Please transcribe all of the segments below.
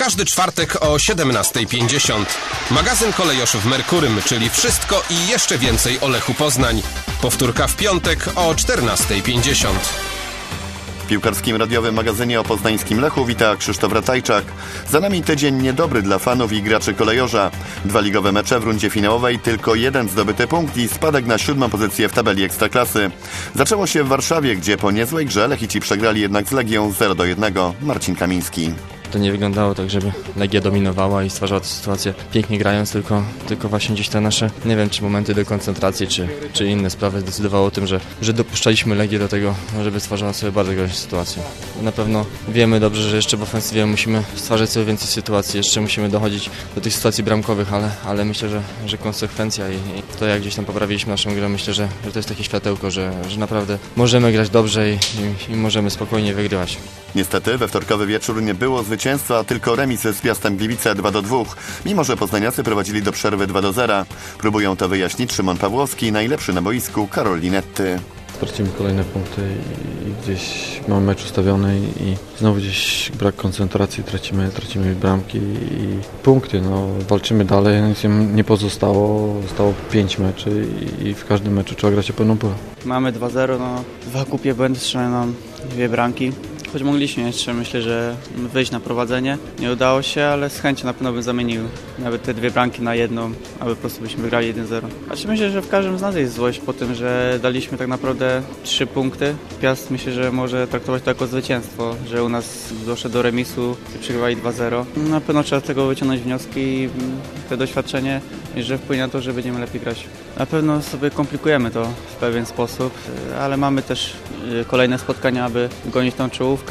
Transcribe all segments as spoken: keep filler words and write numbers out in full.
każdy czwartek o siedemnasta pięćdziesiąt. Magazyn Kolejosz w Merkurym, czyli wszystko i jeszcze więcej o Lechu Poznań. Powtórka w piątek o czternasta pięćdziesiąt. W piłkarskim radiowym magazynie o poznańskim Lechu wita Krzysztof Ratajczak. Za nami tydzień niedobry dla fanów i graczy Kolejorza. Dwa ligowe mecze w rundzie finałowej, tylko jeden zdobyty punkt i spadek na siódmą pozycję w tabeli Ekstraklasy. Zaczęło się w Warszawie, gdzie po niezłej grze Lechici przegrali jednak z Legią zero do jednego. Marcin Kamiński. To nie wyglądało tak, żeby Legia dominowała i stwarzała tę sytuację pięknie grając, tylko, tylko właśnie gdzieś te nasze, nie wiem, czy momenty do koncentracji, czy, czy inne sprawy zdecydowały o tym, że, że dopuszczaliśmy Legię do tego, żeby stwarzała sobie bardzo groźną sytuację. Na pewno wiemy dobrze, że jeszcze w ofensywie musimy stwarzać sobie więcej sytuacji, jeszcze musimy dochodzić do tych sytuacji bramkowych, ale, ale myślę, że, że konsekwencja i, i to, jak gdzieś tam poprawiliśmy naszą grę, myślę, że, że to jest takie światełko, że, że naprawdę możemy grać dobrze i, i, i możemy spokojnie wygrywać. Niestety we wtorkowy wieczór nie było zwycięstwa, a tylko remis z Piastem Gliwice dwa do dwóch, mimo że poznaniacy prowadzili do przerwy dwa do zera. Próbują to wyjaśnić Szymon Pawłowski, najlepszy na boisku Karol Linetty. Tracimy kolejne punkty i gdzieś mamy mecz ustawiony i znowu gdzieś brak koncentracji, tracimy, tracimy bramki i punkty. No, walczymy dalej, nic im nie pozostało, zostało pięć meczy i w każdym meczu trzeba grać o pełną pulę. Mamy dwa zero, no, dwa głupie błędy, strzelają nam dwie bramki. Choć mogliśmy jeszcze, myślę, że wyjść na prowadzenie. Nie udało się, ale z chęcią na pewno bym zamienił nawet te dwie bramki na jedną, aby po prostu byśmy wygrali jeden zero. Znaczy myślę, że w każdym z nas jest złość po tym, że daliśmy tak naprawdę trzy punkty. Piast myślę, że może traktować to jako zwycięstwo, że u nas doszedł do remisu i przegrywali dwa zero. Na pewno trzeba z tego wyciągnąć wnioski i te doświadczenie, że wpłynie na to, że będziemy lepiej grać. Na pewno sobie komplikujemy to w pewien sposób, ale mamy też kolejne spotkania, aby gonić tą czołówkę.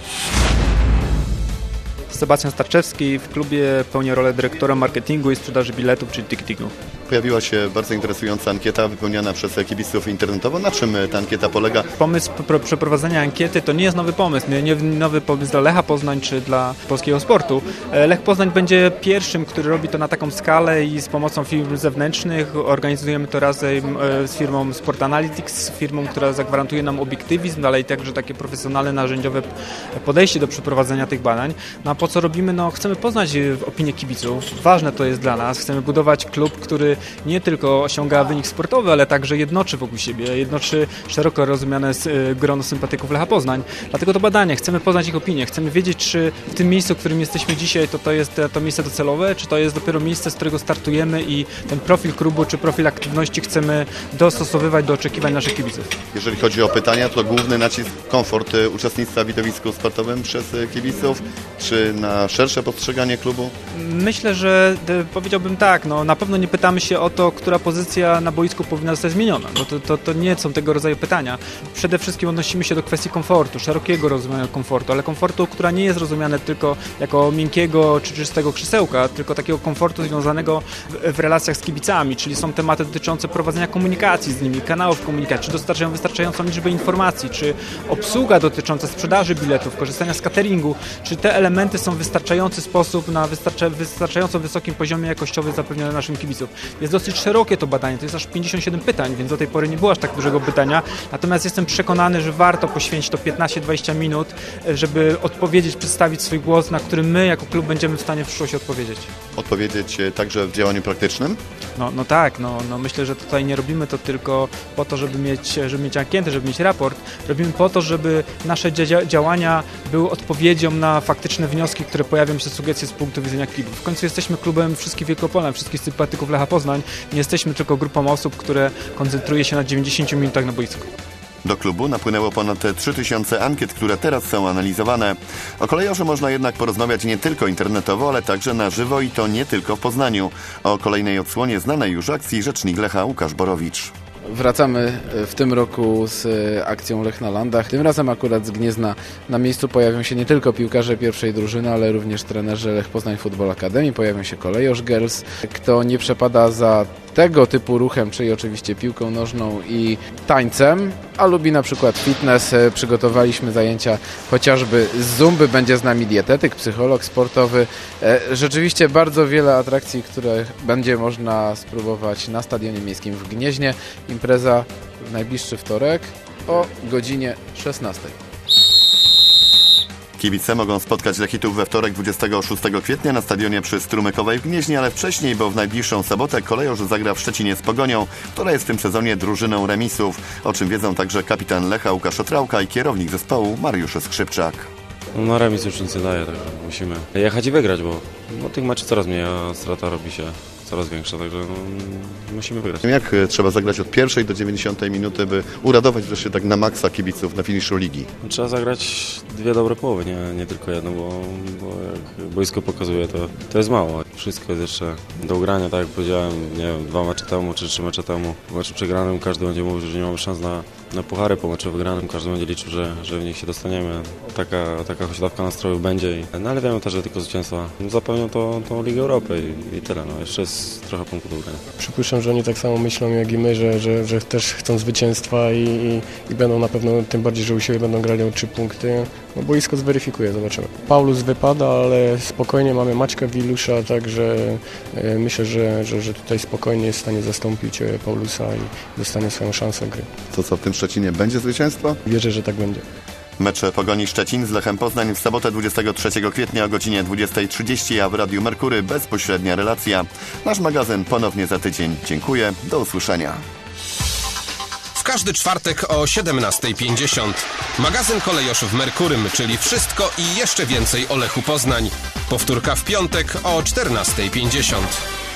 Sebastian Starczewski, w klubie pełnię rolę dyrektora marketingu i sprzedaży biletów, czyli ticketingu. Pojawiła się bardzo interesująca ankieta wypełniona przez kibiców internetowo. Na czym ta ankieta polega? Pomysł przeprowadzenia ankiety to nie jest nowy pomysł, nie, nie nowy pomysł dla Lecha Poznań czy dla polskiego sportu. Lech Poznań będzie pierwszym, który robi to na taką skalę i z pomocą firm zewnętrznych. Organizujemy to razem z firmą Sport Analytics, firmą, która zagwarantuje nam obiektywizm, ale i także takie profesjonalne, narzędziowe podejście do przeprowadzenia tych badań. No a po co robimy? No chcemy poznać opinię kibiców. Ważne to jest dla nas. Chcemy budować klub, który nie tylko osiąga wynik sportowy, ale także jednoczy wokół siebie, jednoczy szeroko rozumiane grono sympatyków Lecha Poznań. Dlatego to badanie, chcemy poznać ich opinię, chcemy wiedzieć, czy w tym miejscu, w którym jesteśmy dzisiaj, to to jest to miejsce docelowe, czy to jest dopiero miejsce, z którego startujemy i ten profil klubu, czy profil aktywności chcemy dostosowywać do oczekiwań naszych kibiców. Jeżeli chodzi o pytania, to główny nacisk komfort uczestnictwa w widowisku sportowym przez kibiców, czy na szersze postrzeganie klubu? Myślę, że powiedziałbym tak, no na pewno nie pytamy się o to, która pozycja na boisku powinna zostać zmieniona, bo to, to, to nie są tego rodzaju pytania. Przede wszystkim odnosimy się do kwestii komfortu, szerokiego rozumienia komfortu, ale komfortu, która nie jest rozumiane tylko jako miękkiego czy czystego krzesełka, tylko takiego komfortu związanego w, w relacjach z kibicami, czyli są tematy dotyczące prowadzenia komunikacji z nimi, kanałów komunikacji, czy dostarczają wystarczającą liczbę informacji, czy obsługa dotycząca sprzedaży biletów, korzystania z cateringu, czy te elementy są w wystarczający sposób, na wystarcza, wystarczająco wysokim poziomie jakościowym zapewnione naszym kibicom. Jest dosyć szerokie to badanie, to jest aż pięćdziesiąt siedem pytań, więc do tej pory nie było aż tak dużego pytania, natomiast jestem przekonany, że warto poświęcić to piętnaście do dwudziestu minut, żeby odpowiedzieć, przedstawić swój głos, na który my jako klub będziemy w stanie w przyszłości odpowiedzieć. Odpowiedzieć także w działaniu praktycznym? No, no tak, no, no myślę, że tutaj nie robimy to tylko po to, żeby mieć, żeby mieć ankietę, żeby mieć raport, robimy po to, żeby nasze dzia- działania były odpowiedzią na faktyczne wnioski, które pojawią się, sugestie z punktu widzenia klubów. W końcu jesteśmy klubem wszystkich Wielkopolan, wszystkich sympatyków Lecha Poznań. Nie jesteśmy tylko grupą osób, które koncentruje się na dziewięćdziesięciu minutach na boisku. Do klubu napłynęło ponad trzy tysiące ankiet, które teraz są analizowane. O Kolejorzu można jednak porozmawiać nie tylko internetowo, ale także na żywo i to nie tylko w Poznaniu. O kolejnej odsłonie znanej już akcji rzecznik Lecha Łukasz Borowicz. Wracamy w tym roku z akcją Lech na Landach. Tym razem akurat z Gniezna na miejscu pojawią się nie tylko piłkarze pierwszej drużyny, ale również trenerzy Lech Poznań Football Academy. Pojawią się Kolejorz Girls. Kto nie przepada za tego typu ruchem, czyli oczywiście piłką nożną i tańcem, a lubi na przykład fitness, przygotowaliśmy zajęcia chociażby z zumby, będzie z nami dietetyk, psycholog sportowy. Rzeczywiście bardzo wiele atrakcji, które będzie można spróbować na Stadionie Miejskim w Gnieźnie. Impreza w najbliższy wtorek o godzinie szesnastej. Kibice mogą spotkać Lechitów we wtorek dwudziestego szóstego kwietnia na stadionie przy Strumykowej w Gnieźnie, ale wcześniej, bo w najbliższą sobotę Kolejorz zagra w Szczecinie z Pogonią, która jest w tym sezonie drużyną remisów, o czym wiedzą także kapitan Lecha Łukasz Otrałka i kierownik zespołu Mariusz Skrzypczak. No, na remis już nic nie daje, także musimy jechać i wygrać, bo no, tych meczów coraz mniej, a strata robi się coraz większa, także no, musimy wygrać. Jak trzeba zagrać od pierwszej do dziewięćdziesiątej minuty, by uradować wreszcie tak na maksa kibiców na finiszu ligi? Trzeba zagrać dwie dobre połowy, nie, nie tylko jedną, bo, bo jak boisko pokazuje, to, to jest mało. Wszystko jest jeszcze do ugrania, tak jak powiedziałem, nie wiem, dwa mecze temu czy trzy mecze temu. W meczu przegranym każdy będzie mówił, że nie mamy szans na, na puchary, po meczu wygranym każdy będzie liczył, że, że w nich się dostaniemy. Taka, taka huśtawka nastroju będzie, i, no ale wiemy też, że tylko zwycięstwa zapewnią to, tą Ligę Europy i, i tyle. No, jeszcze jest trochę punktów do ugrania. Przypuszczam, że oni tak samo myślą jak i my, że, że, że też chcą zwycięstwa i, i, i będą na pewno, tym bardziej, że u siebie będą grali o trzy punkty. No boisko zweryfikuje, zobaczymy. Paulus wypada, ale spokojnie mamy Maćka Wilusza, także e, myślę, że, że, że tutaj spokojnie jest w stanie zastąpić Paulusa i dostanie swoją szansę gry. To co, w tym Szczecinie będzie zwycięstwo? Wierzę, że tak będzie. Mecze Pogoni Szczecin z Lechem Poznań w sobotę dwudziestego trzeciego kwietnia o godzinie dwudziestej trzydzieści, a w Radiu Merkury bezpośrednia relacja. Nasz magazyn ponownie za tydzień. Dziękuję, do usłyszenia. W każdy czwartek o siedemnastej pięćdziesiąt. Magazyn Kolejorz w Merkurym, czyli wszystko i jeszcze więcej o Lechu Poznań. Powtórka w piątek o czternastej pięćdziesiąt.